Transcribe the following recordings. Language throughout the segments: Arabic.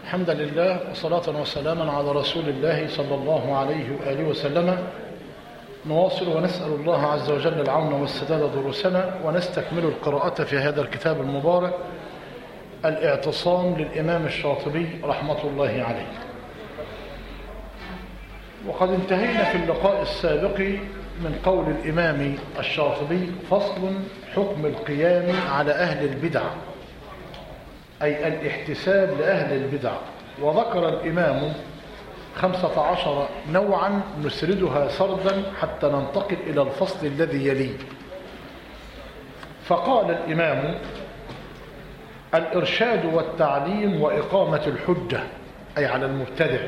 الحمد لله وصلاة وسلاما على رسول الله صلى الله عليه وآله وسلم. نواصل ونسأل الله عز وجل العون والسداد دروسنا، ونستكمل القراءة في هذا الكتاب المبارك الاعتصام للإمام الشاطبي رحمة الله عليه. وقد انتهينا في اللقاء السابق من قول الإمام الشاطبي: فصل حكم القيام على أهل البدع، أي الاحتساب لأهل البدع. وذكر الإمام 15 نوعا نسردها سردا حتى ننتقل إلى الفصل الذي يليه. فقال الإمام: الإرشاد والتعليم وإقامة الحجة، أي على المبتدع.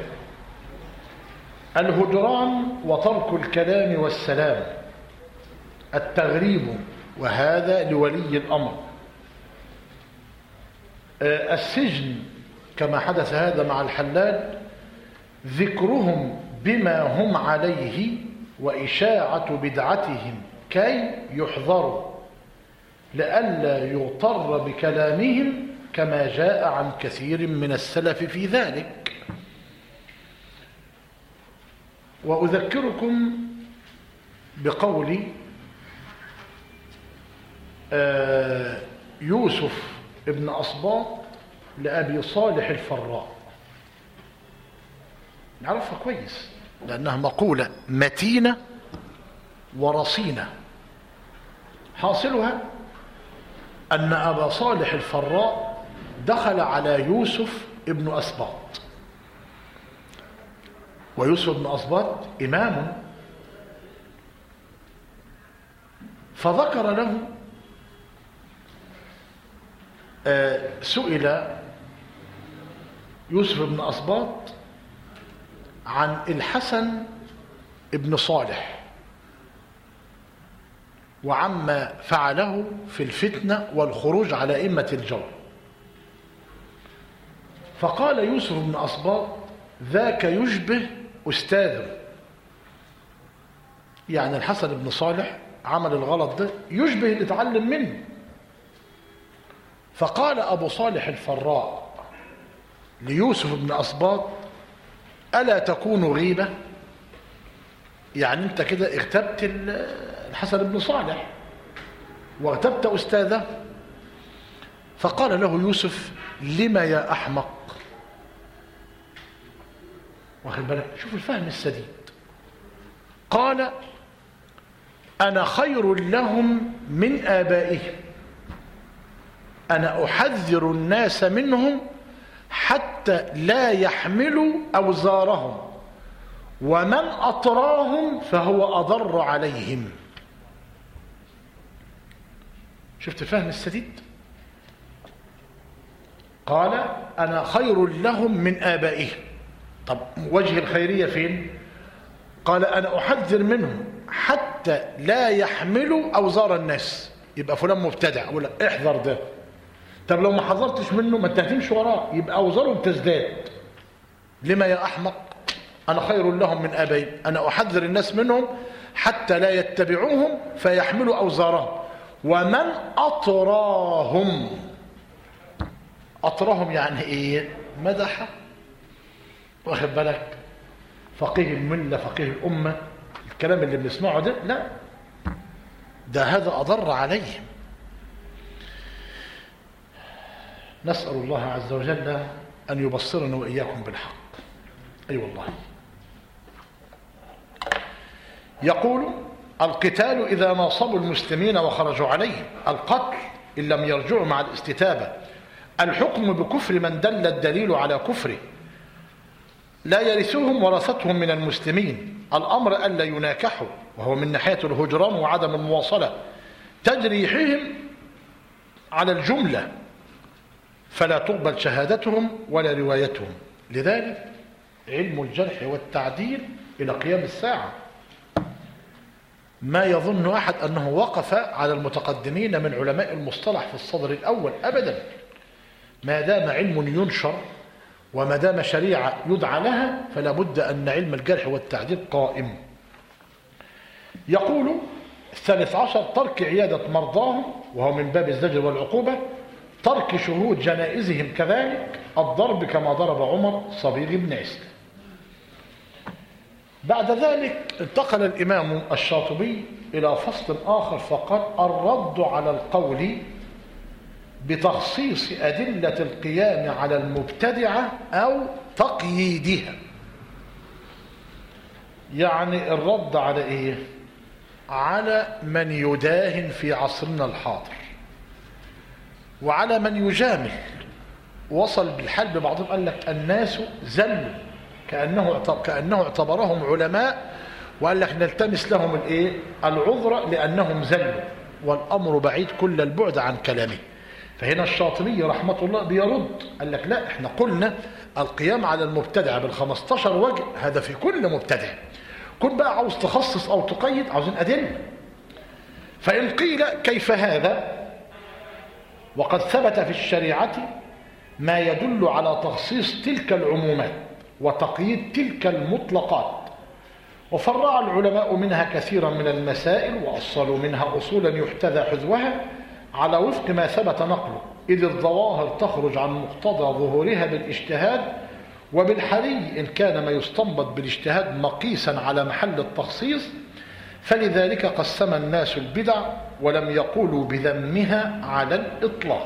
الهجران وترك الكلام والسلام. التغريب، وهذا لولي الأمر. السجن كما حدث هذا مع الحلال. ذكرهم بما هم عليه وإشاعة بدعتهم كي يحذروا لئلا يغتر بكلامهم، كما جاء عن كثير من السلف في ذلك. وأذكركم بقول يوسف ابن أصباط لأبي صالح الفراء. نعرفها كويس لأنها مقولة متينة ورصينة. حاصلها أن أبا صالح الفراء دخل على يوسف ابن أصباط، ويوسف ابن أصباط إمام، فذكر له سئل يوسف بن أصباط عن الحسن ابن صالح وعما فعله في الفتنة والخروج على أئمة الجور. فقال يوسف بن أصباط: ذاك يشبه أستاذه، يعني الحسن بن صالح عمل الغلط ده يشبه اللي اتعلم منه. فقال أبو صالح الفراء ليوسف بن أصباط: ألا تكون غيبة؟ يعني أنت كده اغتبت الحسن بن صالح واغتبت أستاذه. فقال له يوسف: لما يا أحمق؟ واخد بالك؟ شوف الفهم السديد. قال: أنا خير لهم من آبائهم، أنا أحذر الناس منهم حتى لا يحملوا أوزارهم، ومن أطراهم فهو أضر عليهم. شفت الفهم السديد؟ قال: أنا خير لهم من آبائهم. طب وجه الخيرية فين؟ قال: أنا أحذر منهم حتى لا يحملوا أوزار الناس. يبقى فلان مبتدع، أقول لك احذر ده. طب لو ما حذرتش منه ما انت هتمشي وراه، يبقى أوزارهم تزداد. لما يا أحمق؟ أنا خير لهم من آبائهم، أنا أحذر الناس منهم حتى لا يتبعوهم فيحملوا أوزارهم، ومن أطراهم. أطراهم يعني إيه؟ مدح. واخد بالك؟ فقيه الملة، فقيه الأمة، الكلام اللي بنسمعه ده لا، ده هذا أضر عليهم. نسأل الله عز وجل أن يبصرنا وإياكم بالحق. أي والله. يقول: القتال إذا ناصبوا المسلمين وخرجوا عليهم، القتل إن لم يرجعوا مع الاستتابة، الحكم بكفر من دل الدليل على كفره، لا يرثوهم ورثتهم من المسلمين، الأمر ألا يناكحوا، وهو من ناحية الهجران وعدم المواصلة، تجريحهم على الجملة فلا تقبل شهادتهم ولا روايتهم. لذلك علم الجرح والتعديل إلى قيام الساعة ما يظن أحد أنه وقف على المتقدمين من علماء المصطلح في الصدر الأول، أبدا. ما دام علم ينشر وما دام شريعة يدعى لها فلا بد أن علم الجرح والتعديل قائم. يقول: 13 ترك عيادة مرضاهم، وهو من باب الزجر والعقوبة، ترك شهود جنائزهم كذلك، الضرب كما ضرب عمر صبيغ بن عسل. بعد ذلك انتقل الإمام الشاطبي إلى فصل آخر فقال: الرد على القول بتخصيص أدلة القيام على المبتدعة أو تقييدها. يعني الرد على إيه؟ على من يداهن في عصرنا الحاضر، وعلى من يجامل. وصل بالحال ببعضهم قال لك الناس زلوا، كأنه اعتبرهم علماء، وقال لك نلتمس لهم الايه؟ العذر لأنهم زلوا، والأمر بعيد كل البعد عن كلامه. فهنا الشاطبي رحمة الله بيرد، قال لك لا، احنا قلنا القيام على المبتدع بال15 وجه، هذا في كل مبتدع. كن بقى عاوز تخصص أو تقيد، عاوزين أدلة. فإن قيل كيف هذا وقد ثبت في الشريعة ما يدل على تخصيص تلك العمومات وتقييد تلك المطلقات، وفرع العلماء منها كثيرا من المسائل، وأصلوا منها أصولا يحتذى حذوها على وفق ما ثبت نقله، إذ الظواهر تخرج عن مقتضى ظهورها بالاجتهاد، وبالحري إن كان ما يستنبط بالاجتهاد مقيسا على محل التخصيص. فلذلك قسم الناس البدع ولم يقولوا بذمها على الإطلاق.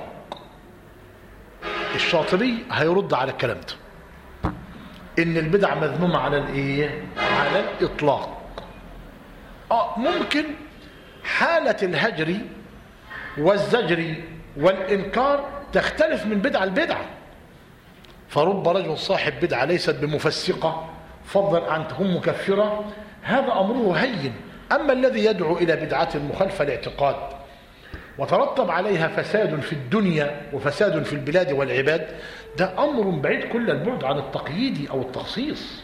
الشاطبي هيرد على الكلام ده، إن البدع مذمومة على الإيه؟ على الإطلاق. ممكن حالة الهجر والزجر والإنكار تختلف من بدعة لبدعة، فرب رجل صاحب بدعة ليست بمفسقة فضلا عن تكون مكفرة، هذا أمره هين. أما الذي يدعو إلى بدعة مخالفة الاعتقاد وترتب عليها فساد في الدنيا وفساد في البلاد والعباد، ده أمر بعيد كل البعد عن التقييد أو التخصيص.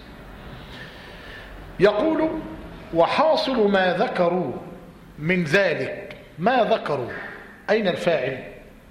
يقول: وحاصل ما ذكروا من ذلك، ما ذكروا أين الفاعل؟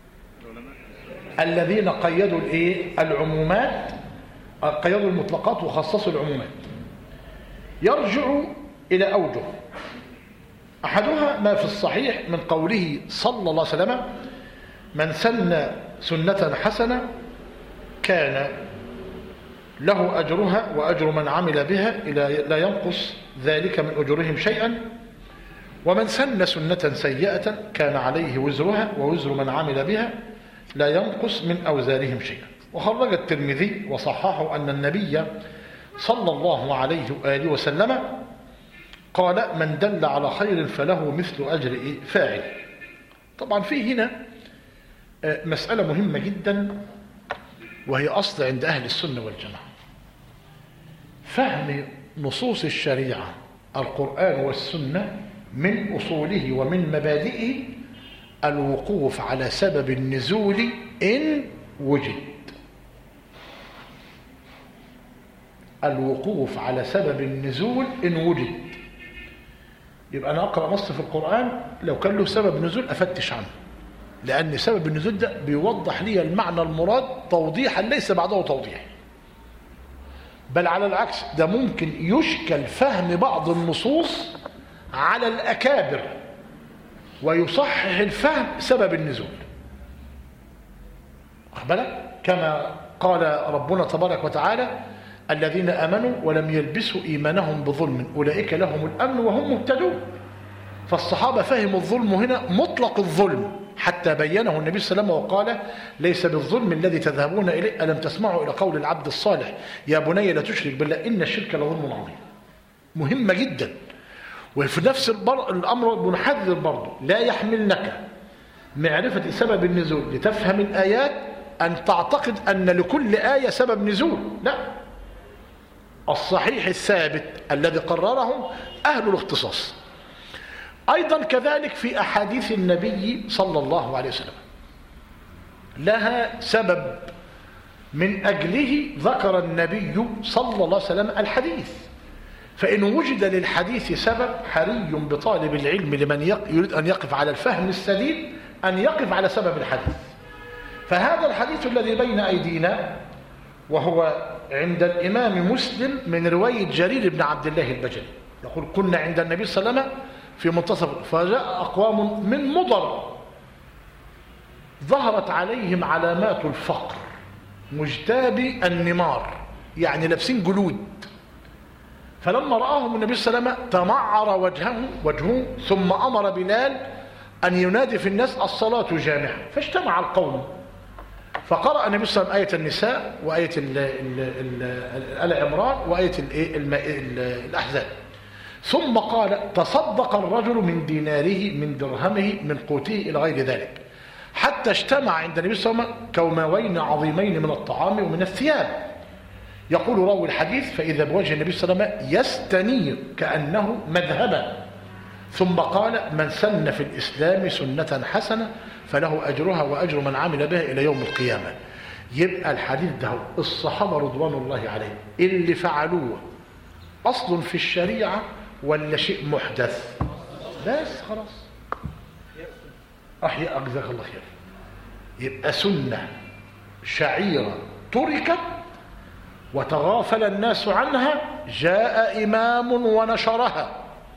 الذين قيدوا الايه؟ العمومات، قيدوا المطلقات وخصصوا العمومات. يرجع إلى أوجه، أحدها ما في الصحيح من قوله صلى الله عليه وسلم: من سن سنة حسنة كان له أجرها وأجر من عمل بها إلى لا ينقص ذلك من أجورهم شيئا، ومن سن سنة سيئة كان عليه وزرها ووزر من عمل بها لا ينقص من أوزارهم شيئا. وخرج الترمذي وصححه أن النبي صلى الله عليه وآله وسلم قال: من دل على خير فله مثل أجر فاعل. طبعا في هنا مسألة مهمة جدا، وهي أصل عند أهل السنة والجماعة: فهم نصوص الشريعة القرآن والسنة من أصوله ومن مبادئه الوقوف على سبب النزول إن وجد. الوقوف على سبب النزول إن وجد. يبقى أنا أقرأ نص في القرآن، لو كان له سبب نزول أفتش عنه، لأن سبب النزول ده بيوضح لي المعنى المراد توضيحا ليس بعده توضيح. بل على العكس، ده ممكن يشكل فهم بعض النصوص على الأكابر ويصحح الفهم سبب النزول. أخبرك كما قال ربنا تبارك وتعالى: الذين آمنوا ولم يلبسوا إيمانهم بظلم أولئك لهم الأمن وهم مهتدون. فالصحابة فهموا الظلم هنا مطلق الظلم، حتى بينه النبي صلى الله عليه وسلم وقال: ليس بالظلم الذي تذهبون إليه، ألم تسمعوا إلى قول العبد الصالح يا بني لا تشرك بالله إن الشرك لظلم عظيم. مهمة جدا. وفي نفس الأمر بنحذر برضه: لا يحملنك معرفة سبب النزول لتفهم الآيات أن تعتقد أن لكل آية سبب نزول، لا. الصحيح الثابت الذي قرره أهل الاختصاص. أيضا كذلك في أحاديث النبي صلى الله عليه وسلم لها سبب من أجله ذكر النبي صلى الله عليه وسلم الحديث. فإن وجد للحديث سبب، حري بطالب العلم لمن يريد أن يقف على الفهم السديد أن يقف على سبب الحديث. فهذا الحديث الذي بين أيدينا وهو عند الإمام مسلم من رواية جرير بن عبد الله البجلي، يقول: كنا عند النبي صلى الله عليه وسلم في منتصف، فجاء أقوام من مضر ظهرت عليهم علامات الفقر مجتابي النمار، يعني لابسين جلود. فلما رآهم النبي صلى الله عليه وسلم تمعر وجهه ثم أمر بلال أن ينادي في الناس الصلاة جامعة، فاجتمع القوم فقرأ النبي صلى الله عليه وسلم آية النساء وآية آل عمران وآية الأحزاب، ثم قال تصدق الرجل من ديناره من درهمه من قوته إلى غير ذلك، حتى اجتمع عند النبي صلى الله عليه وسلم كوماوين عظيمين من الطعام ومن الثياب. يقول راوي الحديث فإذا بوجه النبي صلى الله عليه وسلم يستنير كأنه مذهبا، ثم قال من سن في الإسلام سنة حسنة فله أجرها وأجر من عمل بها إلى يوم القيامة. يبقى الحديث ده الصحابة رضوان الله عليهم اللي فعلوه أصل في الشريعة ولا شيء محدث؟ بس خلاص أحياء جزاك الله خير. يبقى سنة شعيرة تركت وتغافل الناس عنها، جاء إمام ونشرها،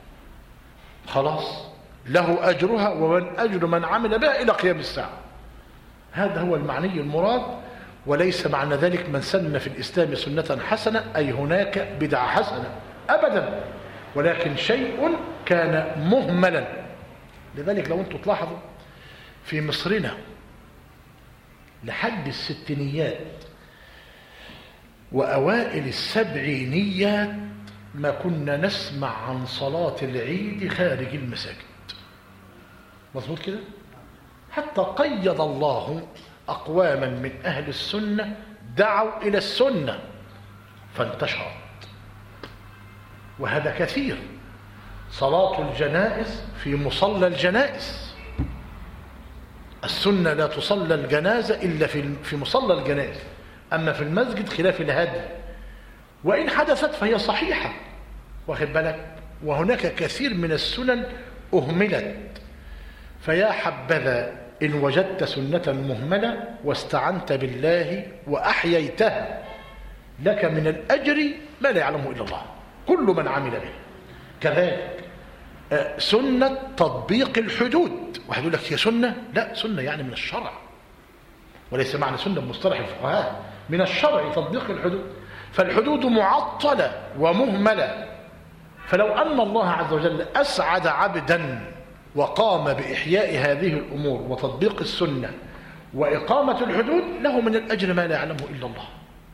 خلاص له أجرها ومن أجر من عمل بها إلى قيام الساعة. هذا هو المعني المراد، وليس معنى ذلك من سن في الإسلام سنة حسنة أي هناك بدعة حسنة أبدا، ولكن شيء كان مهملا. لذلك لو أنتم تلاحظوا في مصرنا لحد الستينيات وأوائل السبعينيات ما كنا نسمع عن صلاة العيد خارج المساجد، مظبوط كده؟ حتى قيد الله أقواما من أهل السنة دعوا إلى السنة فانتشرت، وهذا كثير. صلاة الجنائز في مصلى الجنائز، السنة لا تصلى الجنازة إلا في مصلى الجنائز، أما في المسجد خلاف الهدي، وإن حدثت فهي صحيحة، واخد بالك؟ وهناك كثير من السنن أهملت، فيا حبذا إن وجدت سنة مهملة واستعنت بالله وأحييتها لك من الأجر ما لا يعلمه إلا الله، كل من عمل به. كذلك سنة تطبيق الحدود، واحد يقول لك هي سنة؟ لا، سنة يعني من الشرع، وليس معنى سنة بمصطلح الفقهاء، من الشرع تطبيق الحدود. فالحدود معطلة ومهملة، فلو أن الله عز وجل أسعد عبدا وقام بإحياء هذه الأمور وتطبيق السنة وإقامة الحدود له من الأجر ما لا يعلمه إلا الله.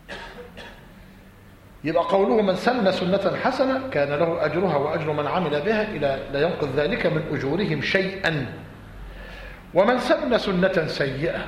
يبقى قوله من سن سنة حسنة كان له أجرها وأجر من عمل بها إلى لا ينقذ ذلك من أجورهم شيئا. ومن سن سنة سيئة،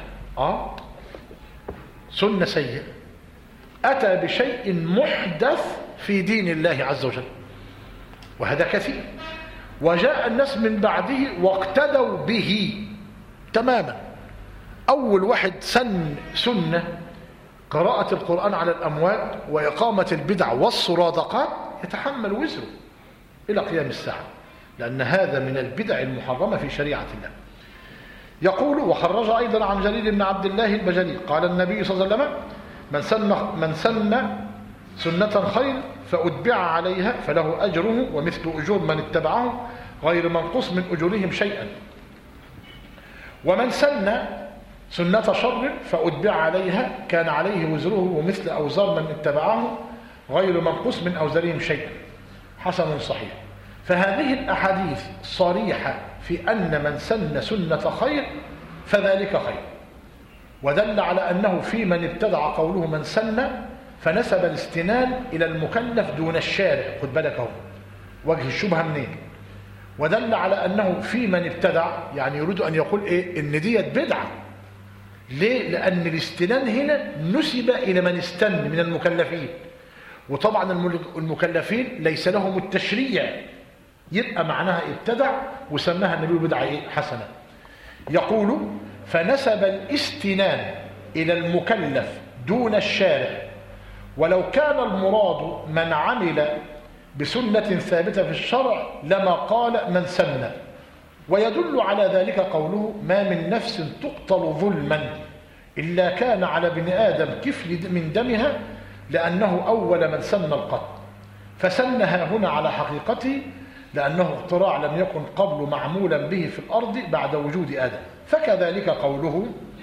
سنة سيئة أتى بشيء محدث في دين الله عز وجل، وهذا كثير، وجاء الناس من بعده واقتدوا به تماما. أول واحد سن سنة قراءة القرآن على الأموات وإقامة البدع والصرادقات يتحمل وزره إلى قيام الساعة، لأن هذا من البدع المحرمة في شريعة الله. يقول وخرج أيضا عن جرير بن عبد الله البجلي قال النبي صلى الله عليه وسلم من سن سنة خير فأتبع عليها فله أجره ومثل أجور من اتبعه غير منقوص من أجورهم شيئا، ومن سن سنة شر فأتبع عليها كان عليه وزره ومثل أوزار من اتبعه غير منقوص من أوزارهم شيئا. حسن صحيح. فهذه الأحاديث صريحة في أن من سن سنة خير فذلك خير، ودل على أنه في من ابتدع قوله من سن فنسب الاستنان إلى المكلف دون الشارع، خد بالك اهو وجه الشبهة منين، ودل على أنه في من ابتدع يعني يريد أن يقول إيه؟ إن ديت بدعة. ليه؟ لأن الاستنان هنا نسب إلى من استن من المكلفين، وطبعا المكلفين ليس لهم التشريع، يبقى معناها ابتدع وسماها النبي بدعة إيه؟ حسنة. يقول فنسب الاستنان إلى المكلف دون الشارع، ولو كان المراد من عمل بسنة ثابتة في الشرع لما قال من سن. ويدل على ذلك قوله ما من نفس تقتل ظلما إلا كان على ابن آدم كفل من دمها لأنه أول من سن القتل، فسنها هنا على حقيقته لأنه اختراع لم يكن قبل معمولا به في الأرض بعد وجود آدم. فكذلك قوله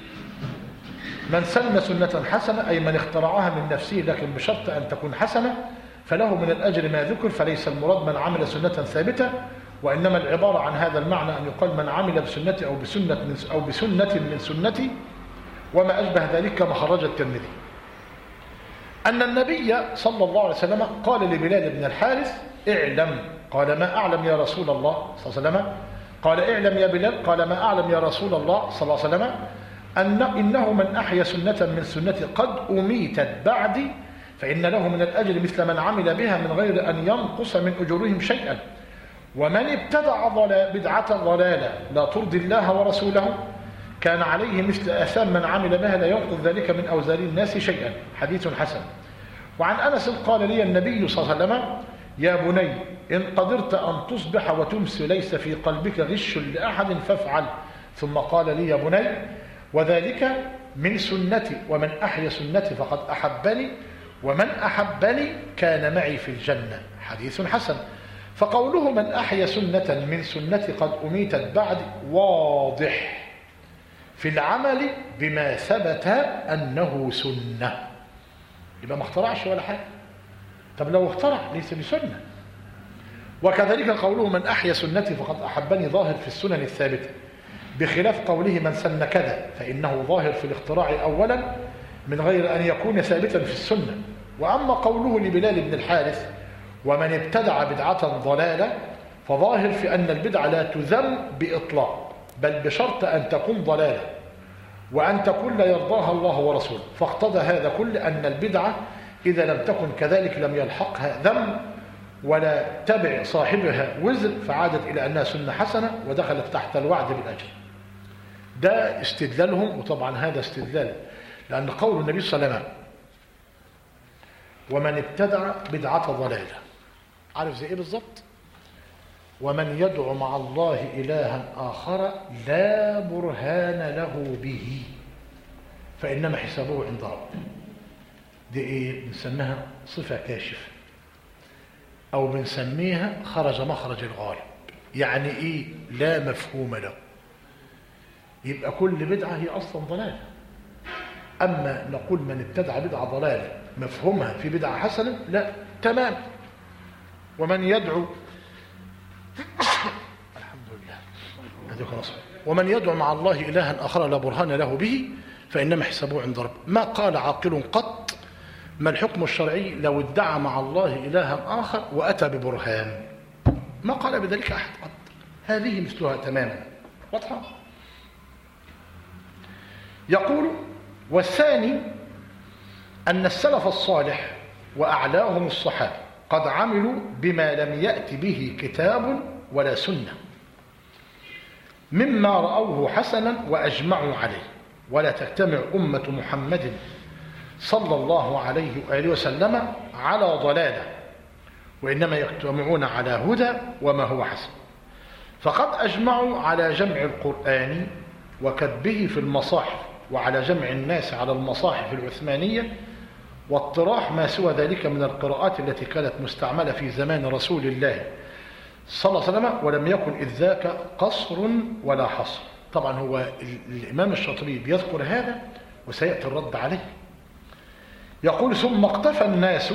من سن سنة حسنة أي من اخترعها من نفسه لكن بشرط أن تكون حسنة فله من الأجر ما ذكر، فليس المراد من عمل سنة ثابتة، وإنما العبارة عن هذا المعنى أن يقال من عمل بسنتي أو بسنة من سنتي وما أشبه ذلك، كما خرج الترمذي أن النبي صلى الله عليه وسلم قال لبلال بن الحارث اعلم، قال ما أعلم يا رسول الله صلى الله عليه وسلم، قال اعلم يا بلال، قال ما أعلم يا رسول الله صلى الله عليه وسلم إنه من أحيا سنة من سنتي قد أميتت بعدي فإن له من الأجر مثل من عمل بها من غير أن ينقص من أجورهم شيئا، ومن ابتدع بدعة ضلالة لا ترضي الله ورسوله كان عليه مثل آثام من عمل بها لا ينقض ذلك من أوزار الناس شيئا. حديث حسن. وعن أنس قال لي النبي صلى الله عليه وسلم يا بني إن قدرت أن تصبح وتمسي ليس في قلبك غش لأحد فافعل، ثم قال لي يا بني وذلك من سنتي ومن أحيا سنتي فقد أحبني ومن أحبني كان معي في الجنة. حديث حسن. فقوله من أحيا سنة من سنتي قد أميتت بعد واضح في العمل بما ثبت أنه سنة، يبقى ما اخترعش ولا حاجة. طب لو اخترع ليس بسنة. وكذلك قوله من أحيا سنتي فقد أحبني ظاهر في السنن الثابتة، بخلاف قوله من سن كذا فإنه ظاهر في الاختراع أولا من غير أن يكون ثابتا في السنة. وأما قوله لبلال بن الحارث ومن ابتدع بدعة ضلالة فظاهر في أن البدعة لا تذم بإطلاق بل بشرط أن تكون ضلالة وأن تكون لا يرضاها الله ورسوله، فاقتضى هذا كل أن البدعة إذا لم تكن كذلك لم يلحقها ذم ولا تبع صاحبها وزر، فعادت إلى أنها سنة حسنة ودخلت تحت الوعد بالأجر. ده استدلالهم، وطبعا هذا استدلال لأن قول النبي صلى الله عليه وسلم ومن ابتدع بدعة ضلالة، عارف زي إيه بالظبط؟ ومن يدعو مع الله إلها آخر لا برهان له به فإنما حسابه عند ربه. دي إيه؟ بنسميها صفة كاشفة أو بنسميها خرج مخرج الغالب. يعني إيه؟ لا مفهوم له. يبقى كل بدعة هي أصلا ضلالة. أما نقول من ابتدع بدعة ضلالة مفهومها في بدعة حسنة، لا، تمام. ومن يدعو الحمد لله ومن يدعو مع الله إلها آخر لا برهان له به فإنما حسابه عند ربه. ما قال عاقل قط ما الحكم الشرعي لو ادعى مع الله إلها آخر وأتى ببرهان، ما قال بذلك أحد قط. هذه مثلها تماما. واضحة؟ يقول والثاني أن السلف الصالح وأعلاهم الصحابة قد عملوا بما لم يأت به كتاب ولا سنة مما رأوه حسنا وأجمعوا عليه، ولا تجتمع أمة محمد صلى الله عليه وآله وسلم على ضلالة، وإنما يجتمعون على هدى وما هو حسن. فقد أجمعوا على جمع القرآن وكتبه في المصاحف، وعلى جمع الناس على المصاحف العثمانية، واطراح ما سوى ذلك من القراءات التي كانت مستعملة في زمان رسول الله صلى الله عليه وسلم، ولم يكن إذ ذاك قصر ولا حصر. طبعا هو الإمام الشاطبي بيذكر هذا وسيأتي الرد عليه. يقول ثم اقتفى الناس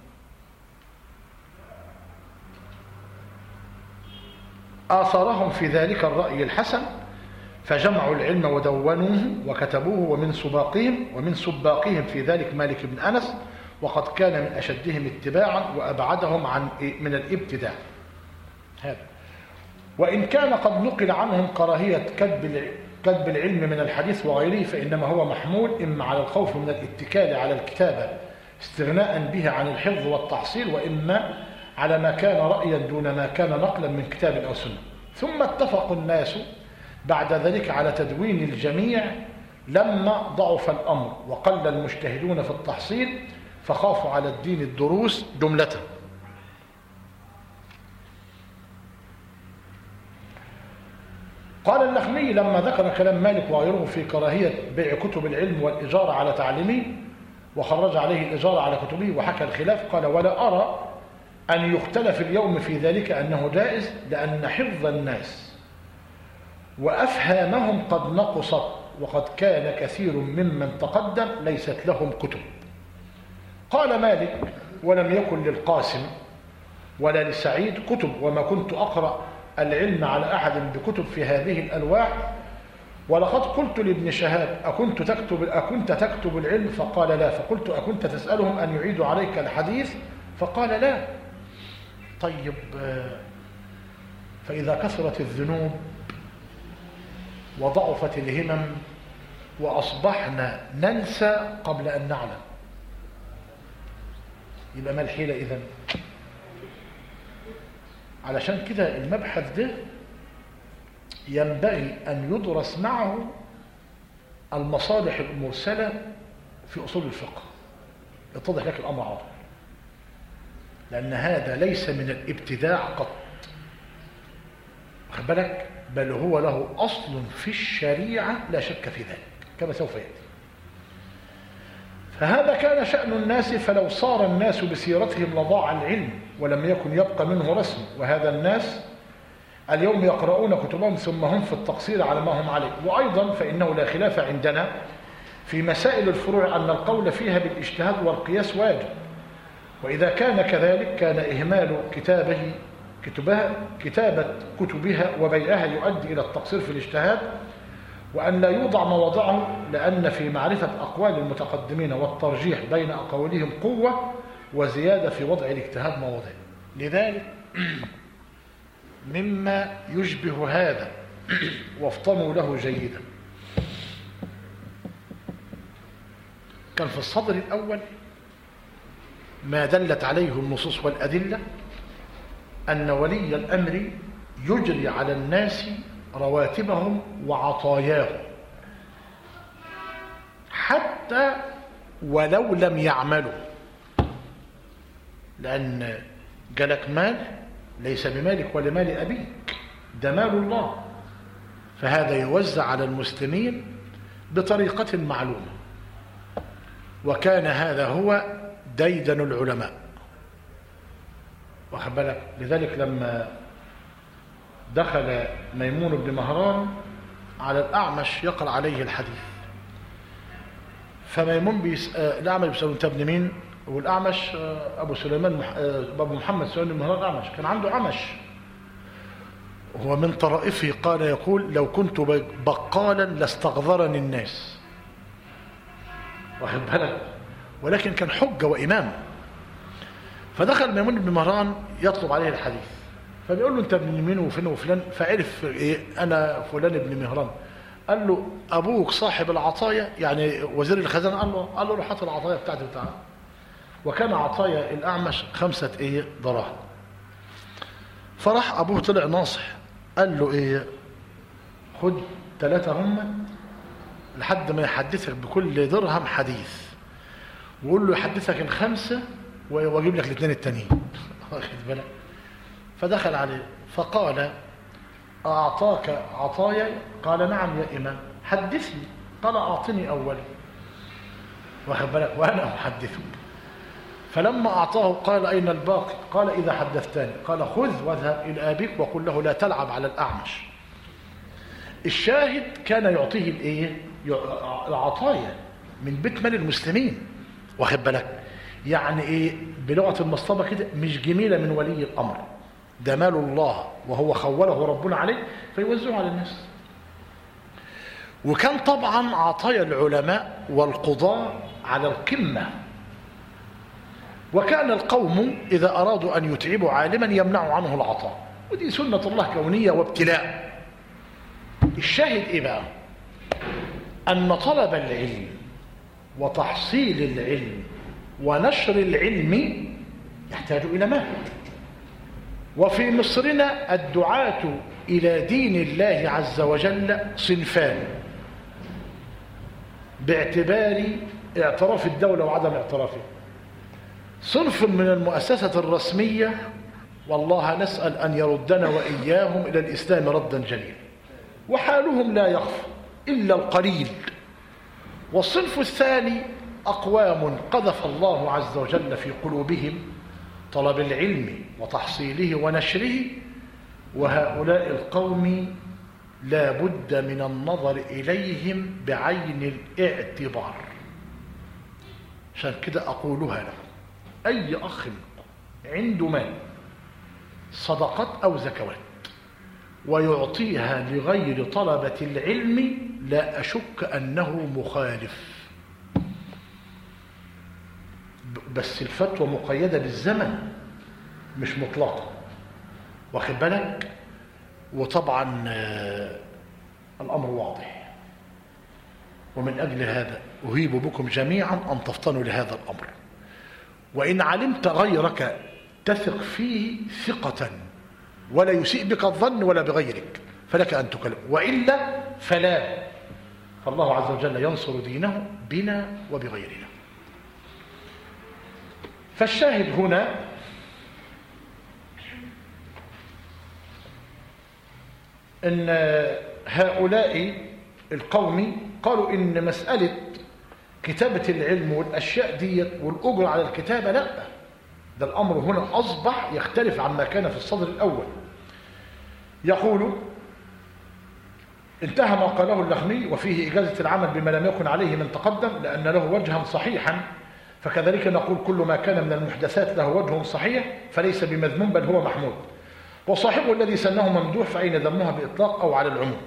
آثارهم في ذلك الرأي الحسن فجمعوا العلم ودونوه وكتبوه، ومن سباقهم في ذلك مالك بن أنس، وقد كان من أشدهم اتباعا وأبعدهم من الابتداع. هذا وإن كان قد نقل عنهم كراهية كتب العلم من الحديث وغيره، فإنما هو محمول إما على الخوف من الاتكال على الكتابة استغناء به عن الحفظ والتحصيل، وإما على ما كان رأيا دون ما كان نقلا من كتاب أو سنة. ثم اتفق الناس بعد ذلك على تدوين الجميع لما ضعف الأمر وقل المجتهدون في التحصيل فخافوا على الدين الدروس جملة. قال اللخمي لما ذكر كلام مالك وغيره في كراهية بيع كتب العلم والإجارة على تعليمه، وخرج عليه الإجارة على كتبه وحكى الخلاف، قال ولا أرى أن يختلف اليوم في ذلك أنه جائز، لأن حفظ الناس وأفهامهم قد نقصت وقد كان كثير ممن تقدم ليست لهم كتب. قال مالك: ولم يكن للقاسم ولا لسعيد كتب، وما كنت أقرأ العلم على أحد بكتب في هذه الألواح. ولقد قلت لابن شهاب: أكنت تكتب العلم؟ فقال لا. فقلت: أكنت تسألهم أن يعيدوا عليك الحديث؟ فقال لا. طيب، فإذا كثرت الذنوب وضعفت الهمم وأصبحنا ننسى قبل أن نعلم، يبقى ما الحيلة إذن؟ علشان كده المبحث ده ينبغي أن يدرس معه المصالح المرسلة في أصول الفقه، يتضح لك الأمر عاطل، لأن هذا ليس من الابتداع قط، واخد بالك؟ بل هو له أصل في الشريعة لا شك في ذلك كما سوف يأتي. فهذا كان شأن الناس، فلو صار الناس بسيرتهم لضاع العلم ولم يكن يبقى منه رسم. وهذا الناس اليوم يقرؤون كتبهم ثم هم في التقصير على ما هم عليه. وأيضا فإنه لا خلاف عندنا في مسائل الفروع أن القول فيها بالاجتهاد والقياس واجب، وإذا كان كذلك كان إهمال كتابة كتبها وبيعها يؤدي إلى التقصير في الاجتهاد، وأن لا يوضع مواضعه، لأن في معرفة أقوال المتقدمين والترجيح بين أقوالهم قوة وزيادة في وضع الاجتهاد مواضع. لذلك مما يشبه هذا وافطنوا له جيدا، كان في الصدر الأول ما دلت عليه النصوص والأدلة أن ولي الأمر يجري على الناس رواتبهم وعطاياهم حتى ولو لم يعملوا، لأن جالك مال ليس بمالك ولا مال أبيك، ده مال الله، فهذا يوزع على المسلمين بطريقة معلومة. وكان هذا هو ديدن العلماء، واخد بالك؟ لذلك لما دخل ميمون بن مهران على الأعمش يقرأ عليه الحديث، فميمون الأعمش بيسأله: أنت ابن مين؟ والأعمش أبو سليمان أبو محمد سليمان بن مهران الأعمش كان عنده عمش، هو من طرائفه قال يقول: لو كنت بقالا لاستغذرني الناس، واخد بالك؟ ولكن كان حجة وإمام. فدخل ميمون بن مهران يطلب عليه الحديث، فبيقول له: أنت ابن مين وفين وفلان؟ فعرف إيه؟ أنا فلان ابن مهران. قال له: أبوك صاحب العطايا، يعني وزير الخزانة؟ قال له: روح هات العطايا بتاعتي بتاعها. وكان عطايا الأعمش 5 دراهم. فراح أبوه طلع ناصح، قال له: إيه، خد 3 هم لحد ما يحدثك بكل درهم حديث، وقول له يحدثك 5 واجيب لك 2 التانيين. واخد بالك؟ فدخل عليه فقال: أعطاك عطايا؟ قال: نعم يا إمام. حدثني. قال: أعطني أولا، واخد بالك، وأنا أحدثك. فلما أعطاه قال: أين الباقي؟ قال: إذا حدثتني. قال: خذ واذهب إلى أبيك وقل له لا تلعب على الأعمش. الشاهد كان يعطيه العطايا من بيت مال المسلمين، واخد بالك؟ يعني إيه بلغة المصطبة كده، مش جميلة من ولي الأمر، ده مال الله وهو خوله ربنا عليه فيوزعه على الناس. وكان طبعا عطايا العلماء والقضاة على القمة، وكان القوم إذا أرادوا أن يتعبوا عالما يمنعوا عنه العطاء، ودي سنة الله كونية وابتلاء. الشاهد إيه بقى؟ أن طلب العلم وتحصيل العلم ونشر العلم يحتاج إلى مال. وفي مصرنا الدعاة إلى دين الله عز وجل صنفان باعتبار اعتراف الدولة وعدم اعترافه. صنف من المؤسسة الرسمية، والله نسأل أن يردنا وإياهم إلى الإسلام ردا جليلا، وحالهم لا يخفى إلا القليل. والصنف الثاني أقوام قذف الله عز وجل في قلوبهم طلب العلم وتحصيله ونشره، وهؤلاء القوم لا بد من النظر إليهم بعين الاعتبار. عشان كده أقولها لكم، أي أخ عنده مال صدقات أو زكوات ويعطيها لغير طلبة العلم لا أشك أنه مخالف، بس الفتوى مقيدة بالزمن مش مطلقة، واخد بالك؟ وطبعا الأمر واضح، ومن أجل هذا أهيب بكم جميعا أن تفطنوا لهذا الأمر. وإن علمت غيرك تثق فيه ثقة ولا يسيء بك الظن ولا بغيرك فلك أن تكلم، وإلا فلا، فالله عز وجل ينصر دينه بنا وبغيرنا. فالشاهد هنا أن هؤلاء القوم قالوا إن مسألة كتابة العلم والأشياء دي والأجر على الكتابة لا، ده الأمر هنا أصبح يختلف عما كان في الصدر الأول. يقول انتهى ما قاله اللخمي وفيه إجازة العمل بما لم يكن عليه من تقدم لأن له وجها صحيحا، فكذلك نقول كل ما كان من المحدثات له وجه صحيح فليس بمذموم بل هو محمود، وصاحبه الذي سنه ممدوح فأين ذمها بإطلاق أو على العموم.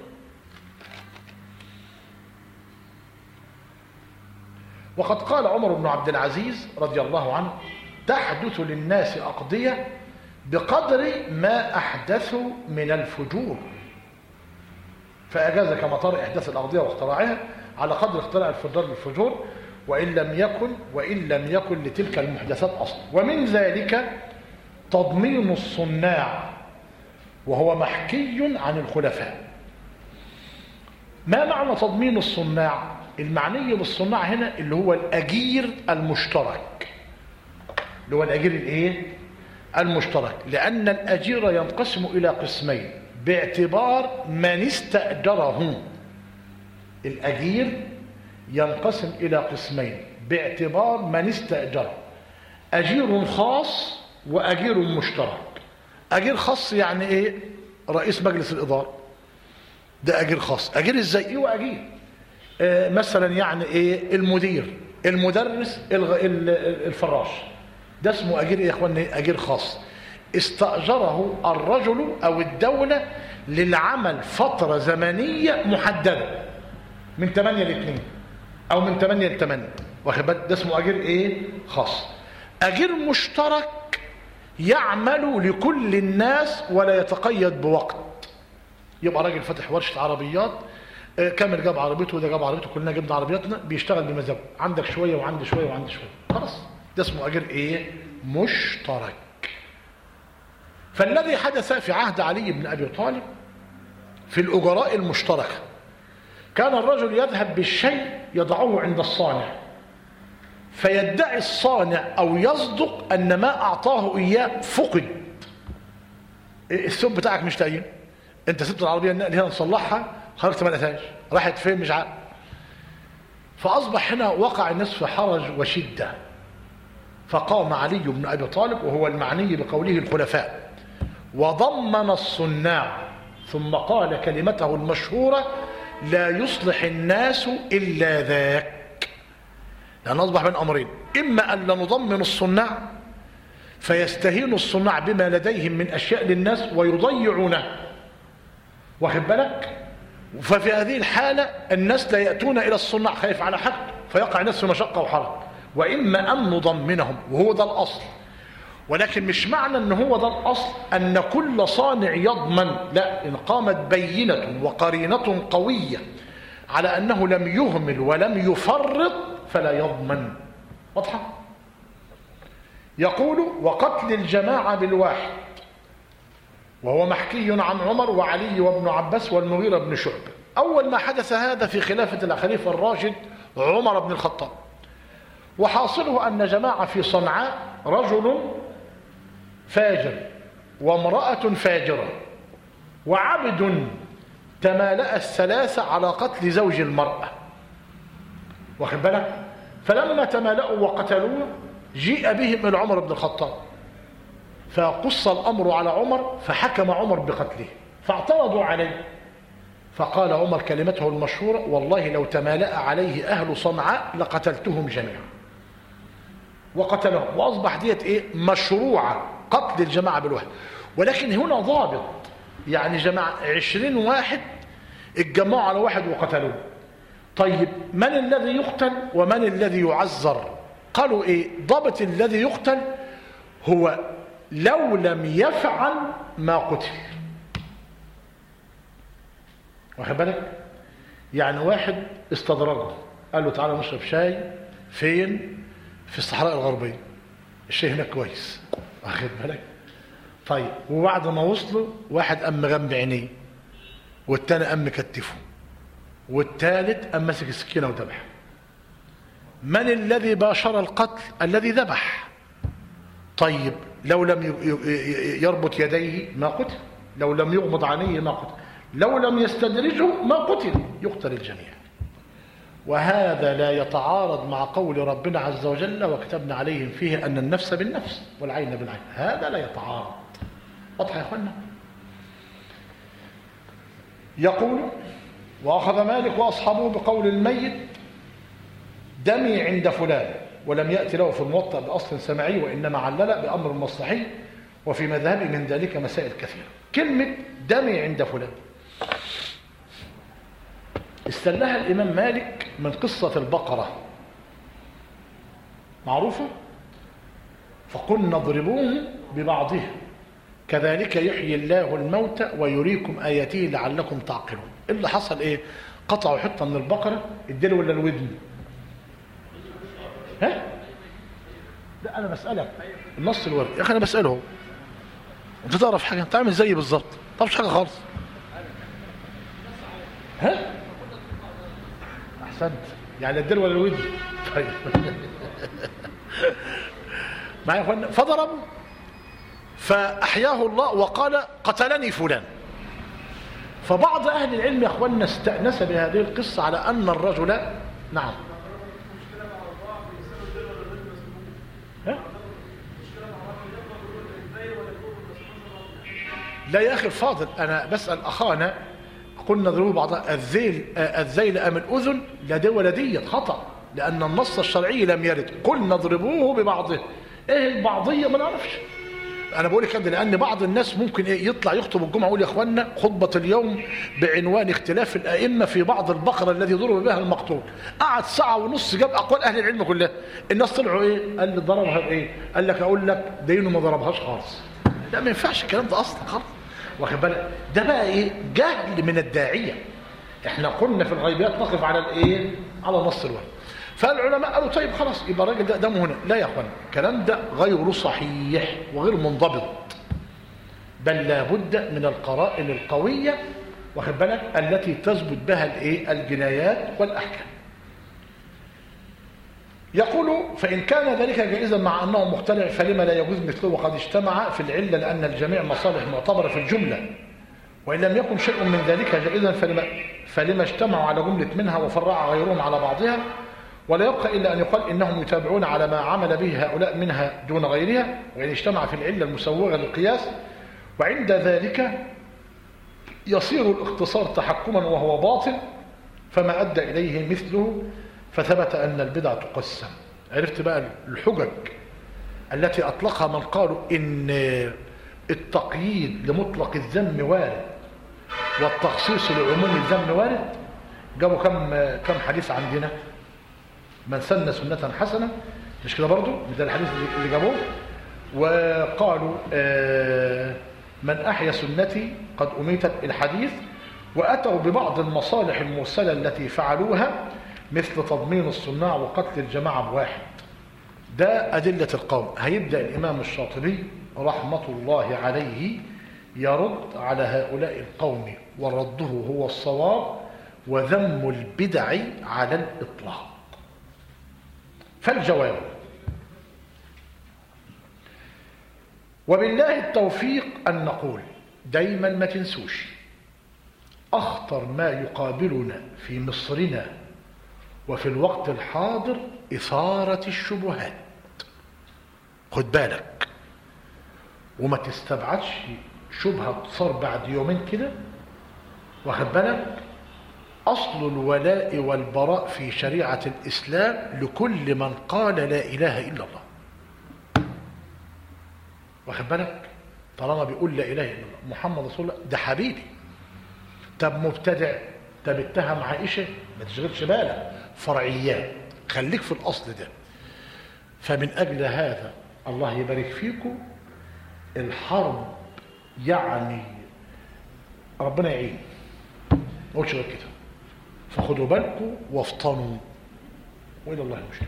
وقد قال عمر بن عبد العزيز رضي الله عنه تحدث للناس أقضية بقدر ما أحدثوا من الفجور، فأجاز كما ترى إحداث الأقضية واختراعها على قدر اختراع الفجار بالفجور وإن لم يكن لتلك المحدثات أصلا. ومن ذلك تضمين الصناع وهو محكي عن الخلفاء. ما معنى تضمين الصناع؟ المعني بالصناع هنا اللي هو الأجير المشترك، اللي هو الأجير الايه؟ المشترك، لأن الأجير ينقسم إلى قسمين باعتبار من استأجره. الأجير ينقسم إلى قسمين باعتبار من استأجره، أجير خاص وأجير مشترك. أجير خاص يعني إيه؟ رئيس مجلس الإدارة ده أجير خاص. أجير إزاي؟ إيه وأجير مثلا يعني إيه؟ المدير، المدرس، الفراش، ده اسمه أجير إيه يا إخواني؟ أجير خاص استأجره الرجل أو الدولة للعمل فترة زمنية محددة من 8 ل2 أو من 8 ل8، واخد بالك؟ ده اسمه أجير إيه؟ خاص. أجير مشترك يعمل لكل الناس ولا يتقيد بوقت. يبقى راجل فاتح ورشة عربيات، كامل جاب عربيته وده جاب عربيته، كلنا جبنا عربياتنا، بيشتغل بمزاجه، عندك شوية وعندي شوية وعندي شوية، خلاص ده اسمه أجير إيه؟ مشترك. فالذي حدث في عهد علي بن أبي طالب في الأجراء المشتركة، كان الرجل يذهب بالشيء يضعه عند الصانع فيدعي الصانع أو يصدق أن ما أعطاه إياه فقد. الثوب بتاعك مش لاقيه، أنت سبت العربية النقل هنا نصلحها، خرجت ما لقيتهاش، راحت فين مش عارف. فأصبح هنا وقع الناس في حرج وشدة، فقام علي بن أبي طالب وهو المعني بقوله الخلفاء وضمن الصناع ثم قال كلمته المشهورة لا يصلح الناس إلا ذاك. لأن أصبح من أمرين، إما أن لا نضمن الصناع فيستهين الصناع بما لديهم من أشياء للناس ويضيعونه، واخد بالك؟ ففي هذه الحالة الناس لا يأتون إلى الصناع خايف على حق فيقع الناس في مشقة وحرج. وإما أن نضمنهم وهو ده الأصل، ولكن مش معنى أن هو ده الأصل أن كل صانع يضمن، لا، إن قامت بينة وقرينة قوية على أنه لم يهمل ولم يفرط فلا يضمن. واضحة؟ يقول وقتل الجماعة بالواحد وهو محكي عن عمر وعلي وابن عباس والمغيرة بن شعبة. أول ما حدث هذا في خلافة الخليفة الراشد عمر بن الخطاب، وحاصله أن جماعة في صنعاء رجل فاجر وامرأة فاجرة وعبد تمالأ الثلاثة على قتل زوج المرأة، واخد بالك؟ فلما تمالأوا وقتلوه جيء بهم إلى عمر بن الخطاب فقص الأمر على عمر فحكم عمر بقتله، فاعترضوا عليه فقال عمر كلمته المشهورة: والله لو تمالأ عليه أهل صنعاء لقتلتهم جميعا. وقتلهم، وأصبح ديت إيه؟ مشروعة قتل الجماعة بالوحدة. ولكن هنا ضابط، يعني جماعة 20 واحد اتجمعوا على واحد وقتلوه. طيب من الذي يقتل ومن الذي يعذر؟ قالوا إيه؟ ضابط الذي يقتل هو لو لم يفعل ما قتل. واخد بالك؟ يعني واحد استدرجه، قال له تعالى نشرب شاي فين؟ في الصحراء الغربية، الشاي هناك كويس. واخد بالك؟ طيب، وبعد ما وصلوا واحد قام مغمى عينيه، والتاني قام مكتفه، والثالث قام ماسك السكينة وذبح. من الذي باشر القتل؟ الذي ذبح. طيب لو لم يربط يديه ما قتل، لو لم يغمض عينيه ما قتل، لو لم يستدرجه ما قتل، يقتل الجميع. وهذا لا يتعارض مع قول ربنا عز وجل: وكتبنا عليهم فيه أن النفس بالنفس والعين بالعين. هذا لا يتعارض. واضح يا اخوانا؟ يقول: وأخذ مالك وأصحابه بقول الميت: دمي عند فلان، ولم يأتي له في الموطأ بأصل سمعي، وإنما علل بأمر مصلحي، وفي مذهبه من ذلك مسائل كثيرة. كلمة دمي عند فلان استلها الإمام مالك من قصة البقرة، معروفة: فقلنا اضربوه ببعضها كذلك يحيي الله الموتى ويريكم آياته لعلكم تعقلون. اللي حصل ايه؟ قطعوا حتة من البقرة، الدل ولا الودن؟ ها؟ لا انا بسألك النص الورد يا اخي، انا بسأله. انت تعرف حاجة؟ انت عامل زيي بالظبط، ما تعرفش حاجة خالص. ها؟ احسنت، يعني الدل ولا الودن؟ طيب معايا يا اخوانا؟ فضربوا فأحياه الله وقال: قتلني فلان. فبعض أهل العلم يا أخواننا استأنس بهذه القصة على أن الرجل، نعم، لا يا أخي الفاضل، أنا بسأل أخانا، قلنا ضربوا بعضها، الذيل أم الأذن؟ لا دي ولا دي، خطأ، لأن النص الشرعي لم يرد. قلنا اضربوه ببعضه. إيه البعضية؟ ما نعرفش. أنا بقول كده لأن بعض الناس ممكن يطلع يخطب الجمعة يقول: يا إخوانا خطبة اليوم بعنوان اختلاف الأئمة في بعض البقرة الذي ضرب بها المقتول. قعد ساعة ونص جاب أقوال أهل العلم كلها. الناس طلعوا إيه؟ قال لي ضربها بإيه؟ قال لك أقول لك دينه ما ضربهاش خالص. لا ما ينفعش الكلام ده أصلا خالص. واخد بالك؟ ده بقى إيه؟ جهل من الداعية. إحنا قلنا في الغيبيات نقف على الإيه؟ على نص الوحي. فالعلماء قالوا: طيب خلاص يبقى الراجل ده دمه هنا. لا يا اخوان، الكلام ده غير صحيح وغير منضبط، بل لا بد من القرائن القويه، واخد بالك، التي تثبت بها الايه؟ الجنايات والاحكام. يقول: فان كان ذلك جائزا مع انه مختلع فلما لا يجوز مثله وقد اجتمع في العله، لان الجميع مصالح معتبره في الجمله، وان لم يكن شيء من ذلك جائزا فلما اجتمعوا على جمله منها وفرع غيرهم على بعضها. ولا يبقى إلا أن يقال إنهم يتابعون على ما عمل به هؤلاء منها دون غيرها، وإن اجتمع في العلة المسوغة للقياس، وعند ذلك يصير الاختصار تحكما وهو باطل، فما أدى إليه مثله، فثبت أن البدع تقسم. عرفت بقى الحجج التي أطلقها من قالوا إن التقييد لمطلق الذم وارد والتخصيص لعموم الذم وارد؟ جابوا كم حديث عندنا: من سن سنة حسنة، مش كده برضو؟ ده الحديث اللي جابوه. وقالوا من أحيا سنتي قد أميتت الحديث. وأتوا ببعض المصالح المرسلة التي فعلوها، مثل تضمين الصناع وقتل الجماعة بواحد. ده أدلة القوم. هيبدأ الإمام الشاطبي رحمة الله عليه يرد على هؤلاء القوم، ورده هو الصواب، وذم البدع على الإطلاق. فالجواب: وبالله التوفيق أن نقول دايما ما تنسوش أخطر ما يقابلنا في مصرنا وفي الوقت الحاضر إثارة الشبهات. خد بالك، وما تستبعدش شبهة تصار بعد يومين كده واخد بالك؟ أصل الولاء والبراء في شريعة الإسلام لكل من قال لا إله إلا الله. واخد بالك؟ طالما بيقول لا إله إلا الله محمد رسول الله ده حبيبي. طب مبتدع، طب اتهم عائشة، ما تشغلش بالك، فرعيات، خليك في الأصل ده. فمن أجل هذا الله يبارك فيكم الحرب يعني ربنا يعين، ما قلتش غير كده. فخدوا بالكم وافطنوا وإلى الله المشرك.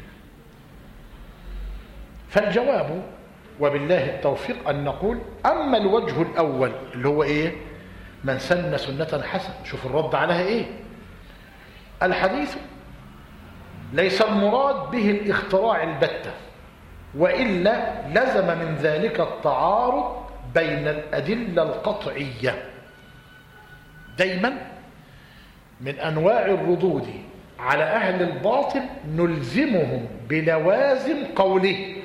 فالجواب وبالله التوفيق أن نقول أما الوجه الأول اللي هو إيه؟ من سن سنة حسنة. شوف الرد عليها إيه؟ الحديث ليس المراد به الاختراع البتة، وإلا لزم من ذلك التعارض بين الأدلة القطعية. دايما من أنواع الردود على أهل الباطل نلزمهم بلوازم قوله.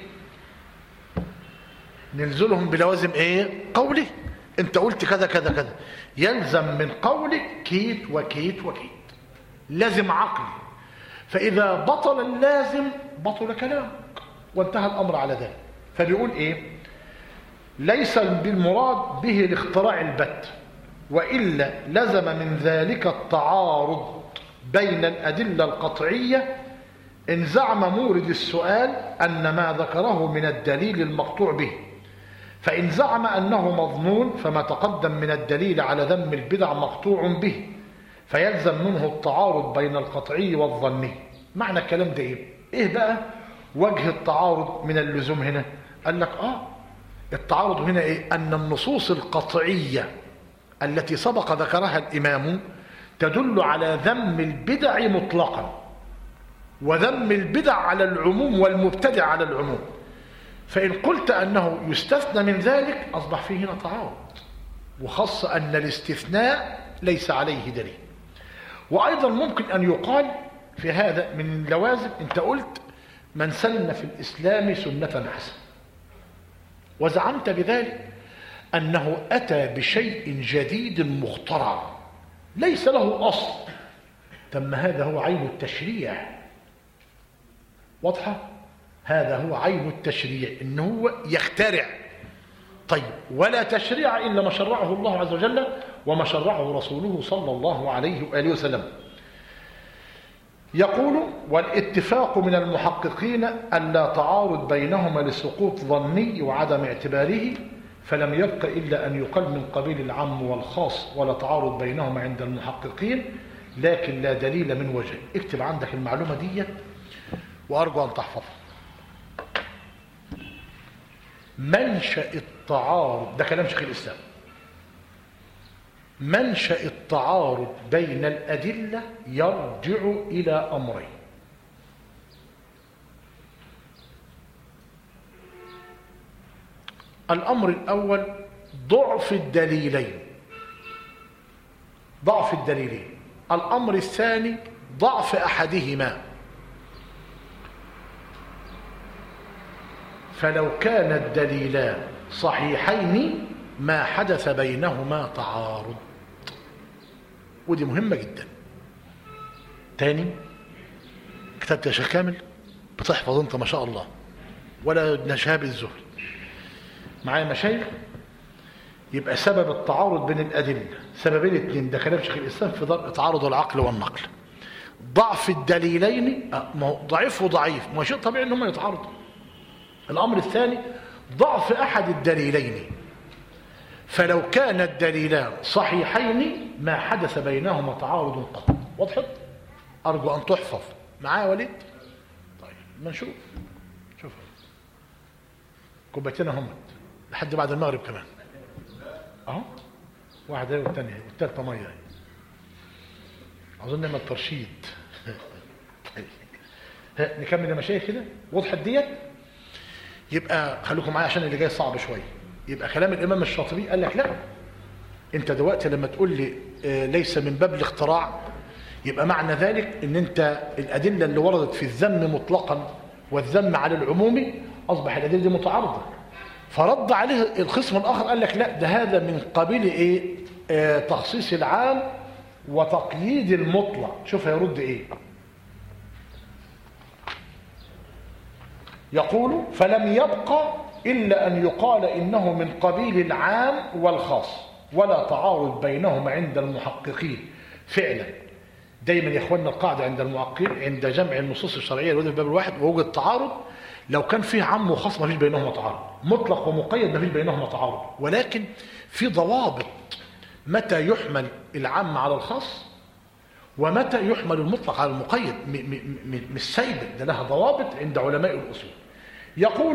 نلزمهم بلوازم إيه؟ قوله. أنت قلت كذا كذا كذا، يلزم من قولك كيت وكيت وكيت، لازم عقلي. فإذا بطل اللازم بطل كلامك، وانتهى الأمر على ذلك. فبيقول إيه؟ ليس بالمراد به الاختراع البت، وإلا لزم من ذلك التعارض بين الأدلة القطعية إن زعم مورد السؤال أن ما ذكره من الدليل المقطوع به. فإن زعم أنه مظنون فما تقدم من الدليل على ذم البدع مقطوع به، فيلزم منه التعارض بين القطعي والظني. معنى الكلام ده إيه بقى وجه التعارض من اللزوم هنا؟ قال لك التعارض هنا إيه؟ أن النصوص القطعية التي سبق ذكرها الإمام تدل على ذم البدع مطلقا، وذم البدع على العموم والمبتدع على العموم. فإن قلت أنه يستثنى من ذلك أصبح فيه هنا تعارض، وخاصة أن الاستثناء ليس عليه دليل. وأيضا ممكن أن يقال في هذا من اللوازم، أنت قلت من سن في الإسلام سنة حسنة، وزعمت بذلك أنه أتى بشيء جديد مخترع ليس له أصل. تم هذا هو عين التشريع. واضحة؟ هذا هو عين التشريع، إنه هو يخترع. طيب، ولا تشريع إلا ما شرعه الله عز وجل وما شرعه رسوله صلى الله عليه وآله وسلم. يقول والاتفاق من المحققين ألا تعارض بينهما لسقوط ظني وعدم اعتباره، فلم يبق إلا أن يقال من قبيل العام والخاص، ولا تعارض بينهما عند المحققين، لكن لا دليل من وجه. اكتب عندك المعلومة دي وأرجو أن تحفظها. منشأ التعارض، ده كلام شيخ الإسلام، منشأ التعارض بين الأدلة يرجع إلى أمرين. الأمر الأول ضعف الدليلين، ضعف الدليلين. الأمر الثاني ضعف أحدهما. فلو كان الدليلان صحيحين ما حدث بينهما تعارض. ودي مهمة جدا. تاني، كتبت يا شيخ كامل؟ بتحفظ انت ما شاء الله، ولا نشهاب الزهد معايا مشايخ. يبقى سبب التعارض بين الأدلة سببين اتنين، ده كلام شيخ الإسلام في تعارض العقل والنقل. ضعف الدليلين، ضعيف وضعيف، ما شيء طبيعي انهم يتعارضوا. الأمر الثاني ضعف أحد الدليلين، فلو كان الدليلان صحيحين ما حدث بينهما تعارض قط. وضحت؟ أرجو أن تحفظ معايا وليد. طيب ما نشوف. شوف كوبايتين هم لحد بعد المغرب كمان اهو، واحده والثانيه والثالثه ميه اظن ما الترشيد. نكمل يا مشايخ كده. وضحت ديت؟ يبقى خليكم معايا عشان اللي جاي صعب شويه. يبقى كلام الامام الشاطبي قال لك لا، انت دلوقتي لما تقول لي ليس من باب الاختراع، يبقى معنى ذلك ان انت الادله اللي وردت في الذم مطلقا والذم على العموم اصبح الادله دي متعارضه. فرد عليه الخصم الاخر قال لك لا، ده هذا من قبيل ايه؟ تخصيص العام وتقييد المطلق. شوف هيرد ايه. يقول فلم يبقى إلا أن يقال إنه من قبيل العام والخاص ولا تعارض بينهما عند المحققين. فعلا دايما يا اخواننا القاعدة عند المحققين عند جمع النصوص الشرعية الواردة في باب الواحد ووجد تعارض، لو كان فيه عام وخاص ما فيش بينهما تعارض، مطلق ومقيد ما فيش بينهما تعارض، ولكن في ضوابط متى يحمل العام على الخاص ومتى يحمل المطلق على المقيد. مش سايبه، ده لها ضوابط عند علماء الأصول. يقول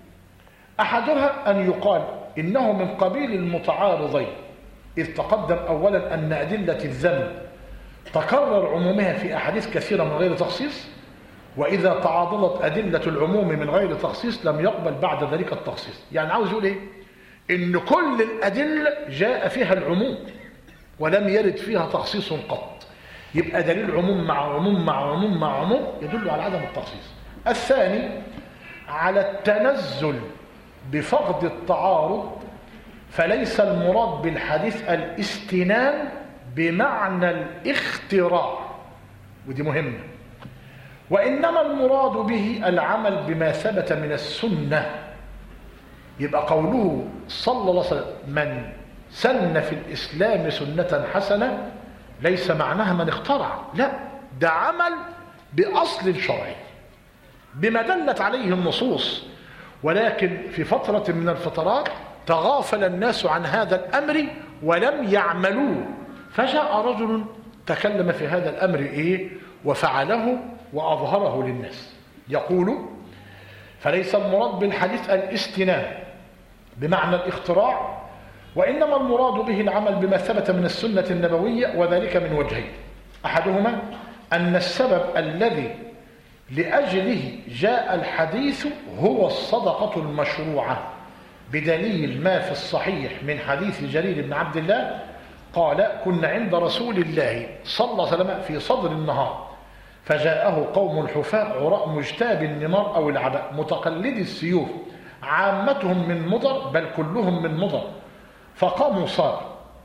أحدها أن يقال إنه من قبيل المتعارضين، إذ تقدم أولا أن أدلة الذم تكرر عمومها في أحاديث كثيرة من غير تخصيص، وإذا تعاضدت أدلة العموم من غير تخصيص لم يقبل بعد ذلك التخصيص. يعني عاوز يقول إيه؟ إن كل الأدلة جاء فيها العموم ولم يرد فيها تخصيص قط، يبقى دليل عموم مع عموم مع عموم مع عموم يدل على عدم التخصيص. الثاني على التنزل بفقد التعارض، فليس المراد بالحديث الاستنان بمعنى الاختراع، ودي مهمة، وإنما المراد به العمل بما ثبت من السنة. يبقى قوله صلى الله عليه وسلم من سن في الإسلام سنة حسنة ليس معناها من اخترع، لا، ده عمل بأصل شرعي بما دلت عليه النصوص، ولكن في فترة من الفترات تغافل الناس عن هذا الأمر ولم يعملوه، فجاء رجل تكلم في هذا الأمر وفعله وأظهره للناس. يقول فليس المراد بالحديث الاستنان بمعنى الاختراع، وإنما المراد به العمل بما ثبت من السنة النبوية، وذلك من وجهين. أحدهما أن السبب الذي لأجله جاء الحديث هو الصدقة المشروعة، بدليل ما في الصحيح من حديث جرير بن عبد الله قال كنا عند رسول الله صلى الله عليه وسلم في صدر النهار فجاءه قوم حفاة عراء مجتاب النمار أو العباء متقلدي السيوف عامتهم من مضر بل كلهم من مضر، فقاموا صار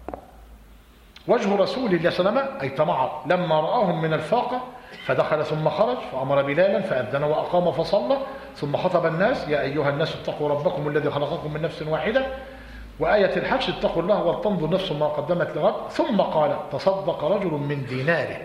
وجه رسول الله صلى الله عليه وسلم أي تمعر لما رآهم من الفاقة، فدخل ثم خرج فأمر بلالا فأذن وأقام فصلى، ثم خطب الناس يا أيها الناس اتقوا ربكم الذي خلقكم من نفس واحدة، وآية الحج اتقوا الله ولتنظر نفس ما قدمت لغد، ثم قال تصدق رجل من ديناره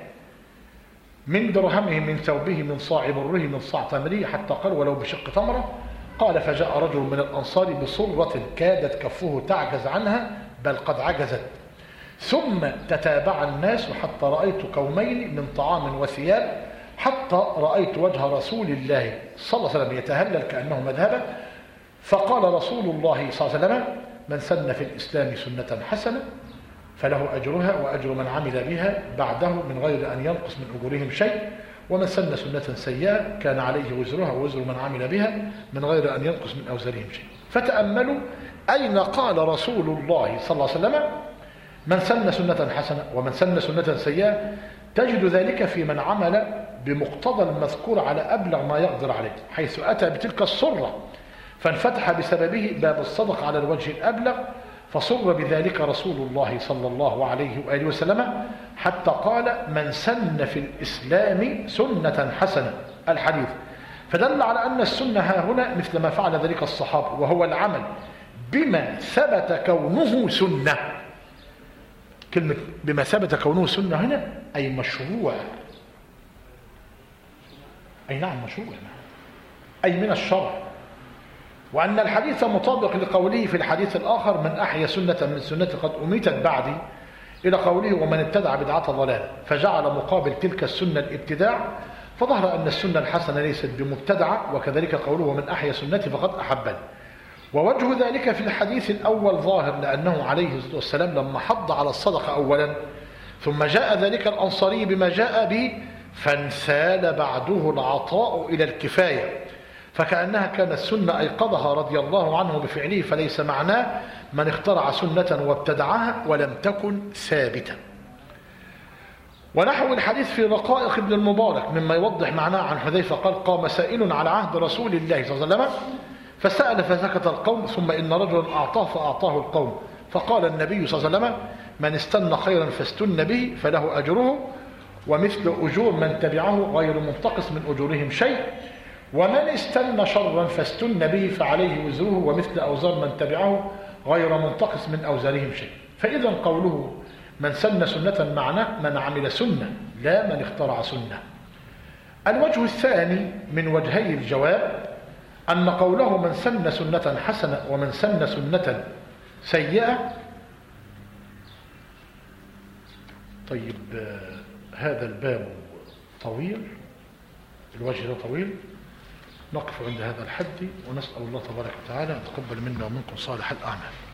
من درهمه من ثوبه من صاع بره من صاع تمره حتى قال ولو بشق تمره. قال فجاء رجل من الأنصار بصرة كادت كفه تعجز عنها بل قد عجزت، ثم تتابع الناس حتى رأيت كومين من طعام وثياب، حتى رأيت وجه رسول الله صلى الله عليه وسلم يتهلل كأنه مذهبا، فقال رسول الله صلى الله عليه وسلم من سن في الإسلام سنة حسنة فله أجرها وأجر من عمل بها بعده من غير أن ينقص من أجورهم شيء، ومن سن سنة سيئة كان عليه وزرها ووزر من عمل بها من غير أن ينقص من أوزارهم شيء. فتأملوا أين قال رسول الله صلى الله عليه وسلم من سن سنة حسنة ومن سن سنة سيئة، تجد ذلك في من عمل بمقتضى المذكور على أبلغ ما يقدر عليه، حيث أتى بتلك السرة فانفتح بسببه باب الصدق على الوجه الأبلغ، فصر بذلك رسول الله صلى الله عليه وآله وسلم حتى قال من سن في الإسلام سنة حسنة الحديث، فدل على أن السنة ها هنا مثل ما فعل ذلك الصحابة، وهو العمل بما ثبت كونه سنة. كلمة بما ثبت كونه سنة هنا أي مشروع، أي نعم مشروع، أي من الشرع، وأن الحديث مطابق لقوله في الحديث الآخر من أحيا سنة من سنة قد أميتت بعدي، إلى قوله ومن ابتدع بدعة ضلالة، فجعل مقابل تلك السنة الابتداع، فظهر أن السنة الحسنة ليست بمبتدعة، وكذلك قوله ومن أحيا سنتي فقد أحبني. ووجه ذلك في الحديث الأول ظاهر، لأنه عليه الصلاة والسلام لما حض على الصدقة أولا ثم جاء ذلك الأنصاري بما جاء به فانسال بعده العطاء إلى الكفاية، فكأنها كانت سنة أيقظها رضي الله عنه بفعله، فليس معناه من اخترع سنة وابتدعها ولم تكن ثابتة. ونحو الحديث في رقائق ابن المبارك مما يوضح معناه عن حذيفة قال قام سائل على عهد رسول الله صلى الله عليه وسلم فسأل فسكت القوم، ثم إن رجلا أعطاه فأعطاه القوم، فقال النبي صلى الله عليه وسلم من استنى خيرا فاستن به فله أجره ومثل أجور من تبعه غير منتقص من أجورهم شيء، ومن استنى شرا فاستن به فعليه وزره ومثل أوزار من تبعه غير منتقص من أوزارهم شيء. فإذا قوله من سن سنة معناه من عمل سنة لا من اخترع سنة. الوجه الثاني من وجهي الجواب أن قوله من سن سنة حسنة ومن سن سنة سيئة. طيب هذا الباب طويل، الوجه ده طويل، نقف عند هذا الحد ونسأل الله تبارك وتعالى أن يتقبل منا ومنكم صالح الأعمال.